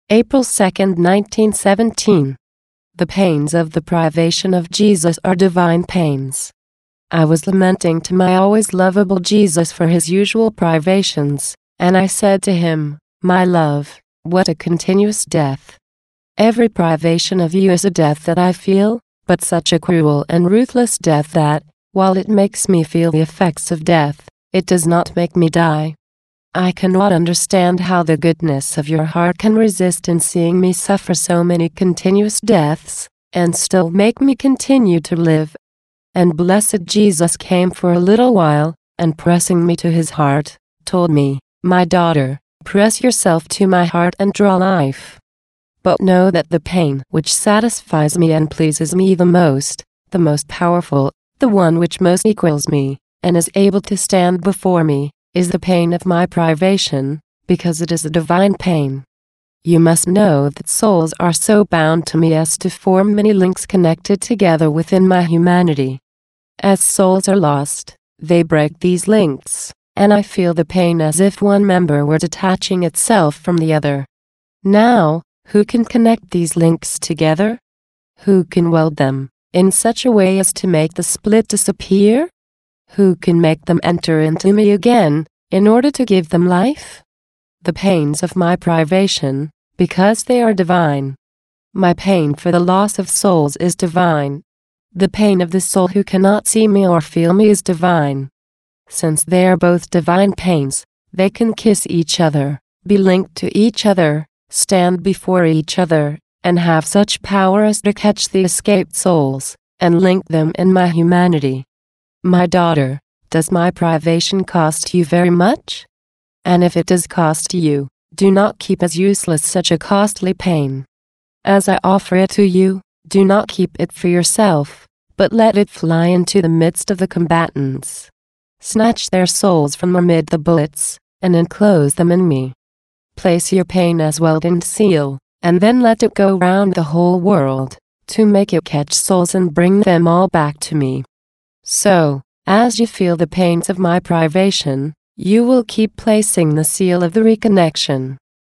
April 2, 1917. The pains of the privation of Jesus are divine pains. I was lamenting to my always lovable Jesus for his usual privations, and I said to him, "My love, what a continuous death! Every privation of you is a death that I feel, but such a cruel and ruthless death that, while it makes me feel the effects of death, it does not make me die. I cannot understand how the goodness of your heart can resist in seeing me suffer so many continuous deaths, and still make me continue to live." And blessed Jesus came for a little while, and pressing me to his heart, told me, "My daughter, press yourself to my heart and draw life. But know that the pain which satisfies me and pleases me the most powerful, the one which most equals me, and is able to stand before me, is the pain of my privation, because it is a divine pain. You must know that souls are so bound to me as to form many links connected together within my humanity. As souls are lost, they break these links, and I feel the pain as if one member were detaching itself from the other. Now, who can connect these links together? Who can weld them in such a way as to make the split disappear? Who can make them enter into me again, in order to give them life? The pains of my privation, because they are divine. My pain for the loss of souls is divine. The pain of the soul who cannot see me or feel me is divine. Since they are both divine pains, they can kiss each other, be linked to each other, stand before each other, and have such power as to catch the escaped souls, and link them in my humanity. My daughter, does my privation cost you very much? And if it does cost you, do not keep as useless such a costly pain. As I offer it to you, do not keep it for yourself, but let it fly into the midst of the combatants. Snatch their souls from amid the bullets, and enclose them in me. Place your pain as welded seal, and then let it go round the whole world, to make it catch souls and bring them all back to me. So, as you feel the pains of my privation, you will keep placing the seal of the reconnection.